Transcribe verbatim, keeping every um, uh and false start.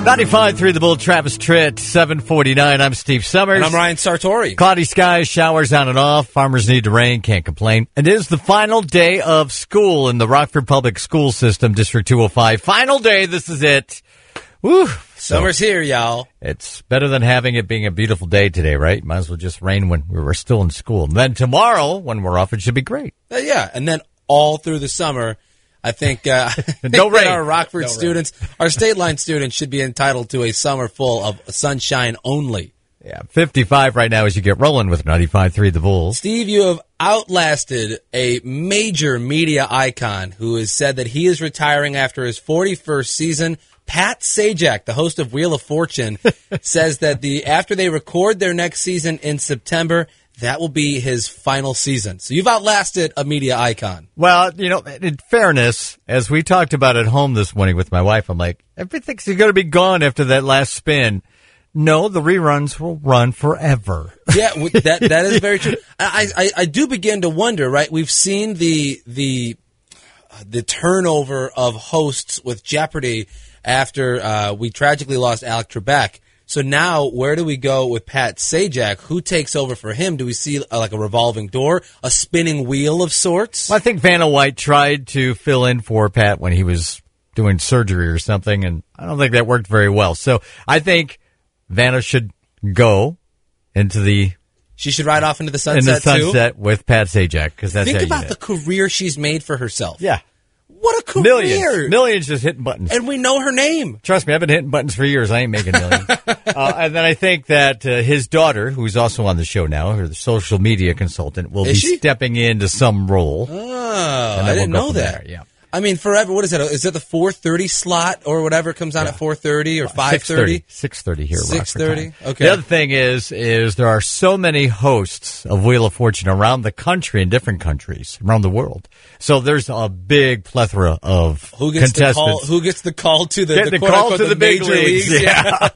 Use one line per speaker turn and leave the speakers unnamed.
ninety-five point three The Bull, Travis Tritt, seven forty-nine. I'm Steve Summers.
And I'm Ryan Sartori.
Cloudy skies, showers on and off. Farmers need the rain, can't complain. It is the final day of school in the Rockford Public School System, District two oh five. Final day, this is it. Woo!
Summer's here, y'all.
It's better than having it being a beautiful day today, right? Might as well just rain when we were still in school. And then tomorrow, when we're off, it should be great.
Uh, yeah, and then all through the summer, I think, uh, I think
no rain.
our Rockford
no
students,
rain.
our state line students should be entitled to a summer full of sunshine only.
Yeah, fifty-five right now as you get rolling with ninety-five point three The Bull.
Steve, you have outlasted a major media icon who has said that he is retiring after his forty-first season. Pat Sajak, the host of Wheel of Fortune, says that the after they record their next season in September, that will be his final season. So you've outlasted a media icon.
Well, you know, in fairness, as we talked about at home this morning with my wife, I'm like, everything's going to be gone after that last spin. No, the reruns will run forever.
Yeah, that that is very true. I, I I do begin to wonder, right? We've seen the the the turnover of hosts with Jeopardy after uh, we tragically lost Alec Trebek. So now, where do we go with Pat Sajak? Who takes over for him? Do we see uh, like a revolving door, a spinning wheel of sorts?
Well, I think Vanna White tried to fill in for Pat when he was doing surgery or something, and I don't think that worked very well. So I think Vanna should go into the
she should ride off into the sunset
in the sunset
too?
with Pat Sajak, because that's
think
how
about
you
the career she's made for herself.
Yeah.
What a career!
Millions, millions just hitting buttons.
And we know her name.
Trust me, I've been hitting buttons for years. I ain't making millions. uh, and then I think that uh, his daughter, who's also on the show now, her social media consultant, will
Is
be
she?
stepping into some role.
Oh, I didn't
we'll
know that.
There, yeah.
I mean, forever. What is that? Is that the four thirty slot or whatever comes on
Yeah.
at four thirty or five thirty?
six thirty here.
six thirty. Okay.
The other thing is, is there are so many hosts of Wheel of Fortune around the country in different countries around the world. So there's a big plethora of
Who gets the
contestants.
call? Who gets the call to the,
Get
the,
the
quote,
call
unquote,
to the big
major
leagues.
leagues?
Yeah.